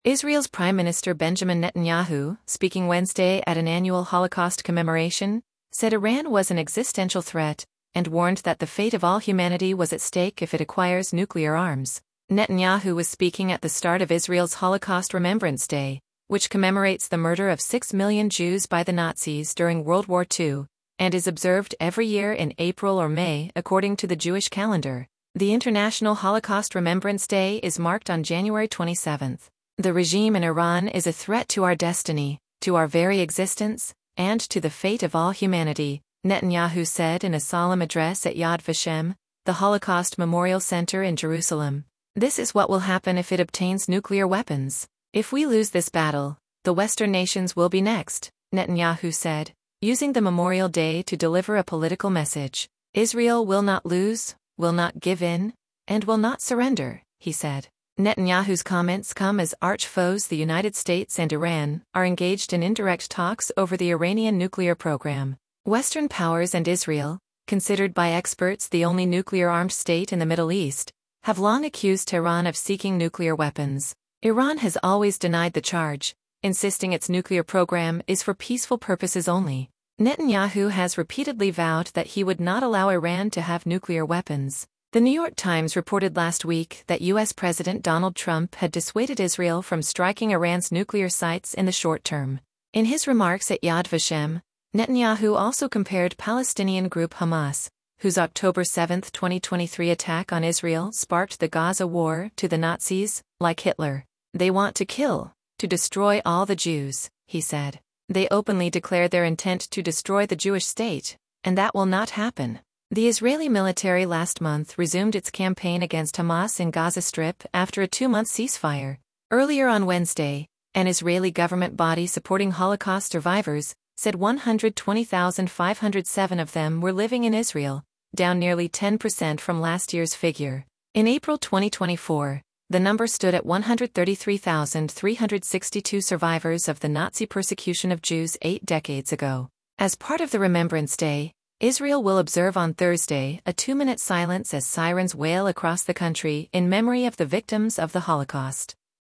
Israel's Prime Minister Benjamin Netanyahu, speaking Wednesday at an annual Holocaust commemoration, said Iran was an existential threat and warned that the fate of all humanity was at stake if it acquires nuclear arms. Netanyahu was speaking at the start of Israel's Holocaust Remembrance Day, which commemorates the murder of 6 million Jews by the Nazis during World War II, and is observed every year in April or May according to the Jewish calendar. The International Holocaust Remembrance Day is marked on January 27. The regime in Iran is a threat to our destiny, to our very existence, and to the fate of all humanity, Netanyahu said in a solemn address at Yad Vashem, the Holocaust Memorial Center in Jerusalem. This is what will happen if it obtains nuclear weapons. If we lose this battle, the Western nations will be next, Netanyahu said, using the Memorial Day to deliver a political message. Israel will not lose, will not give in, and will not surrender, he said. Netanyahu's comments come as arch foes the United States and Iran are engaged in indirect talks over the Iranian nuclear program. Western powers and Israel, considered by experts the only nuclear-armed state in the Middle East, have long accused Tehran of seeking nuclear weapons. Iran has always denied the charge, insisting its nuclear program is for peaceful purposes only. Netanyahu has repeatedly vowed that he would not allow Iran to have nuclear weapons. The New York Times reported last week that U.S. President Donald Trump had dissuaded Israel from striking Iran's nuclear sites in the short term. In his remarks at Yad Vashem, Netanyahu also compared Palestinian group Hamas, whose October 7, 2023 attack on Israel sparked the Gaza war, to the Nazis, like Hitler. They want to kill, to destroy all the Jews, he said. They openly declare their intent to destroy the Jewish state, and that will not happen. The Israeli military last month resumed its campaign against Hamas in Gaza Strip after a 2-month ceasefire. Earlier on Wednesday, an Israeli government body supporting Holocaust survivors said 120,507 of them were living in Israel, down nearly 10% from last year's figure. In April 2024, the number stood at 133,362 survivors of the Nazi persecution of Jews 8 decades ago. As part of the Remembrance Day, Israel will observe on Thursday a 2-minute silence as sirens wail across the country in memory of the victims of the Holocaust.